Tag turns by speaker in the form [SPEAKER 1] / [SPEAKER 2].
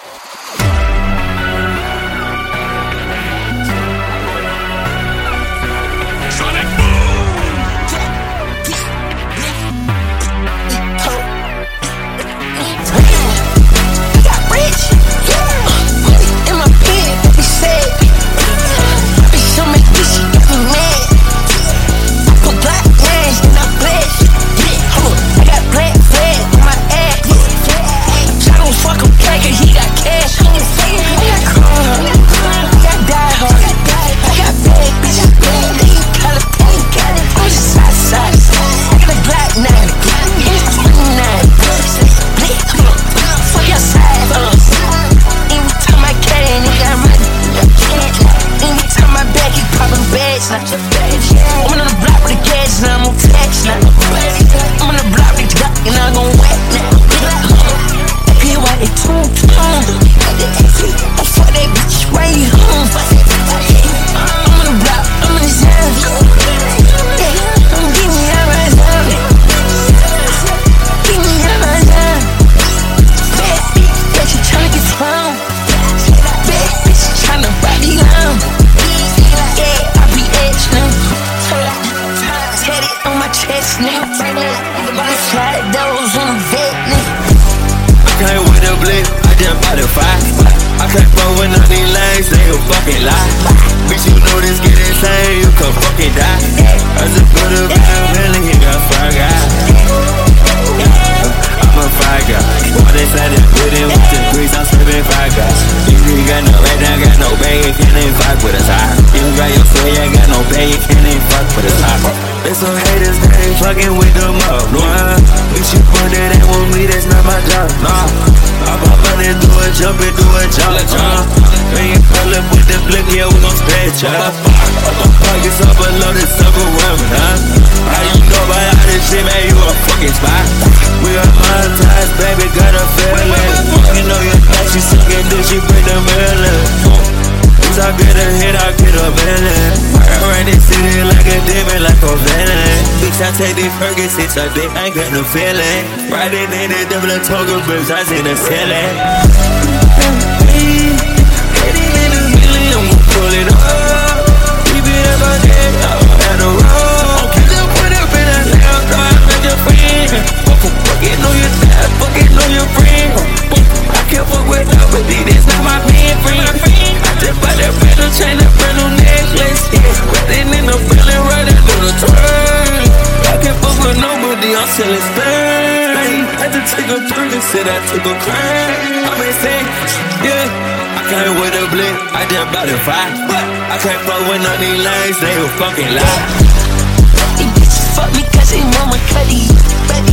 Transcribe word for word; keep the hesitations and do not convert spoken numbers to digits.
[SPEAKER 1] Take these Fergusons, I think I ain't got no feeling. Riding in the double toga birds, I see the ceiling. Heading in the million, I'm gon' pull it up. Keep it up out there, out the road. Keep it put up in a loud car, not your friend. Fuckin' know your dad, fuckin' know your friend. I can't fuck with nobody, that's not my man, friend. I just bought that brand new chain, that brand new necklace. Riding in the building, right into the turn. I can't fuck with nobody, I'm selling stern. Had to take a turn and said I took a crime. I'm insane, yeah. I came with a blick, I just bought a five. I can't fuck with none of these lanes, they a fucking lie.
[SPEAKER 2] These bitches fuck me cause they want my cutty.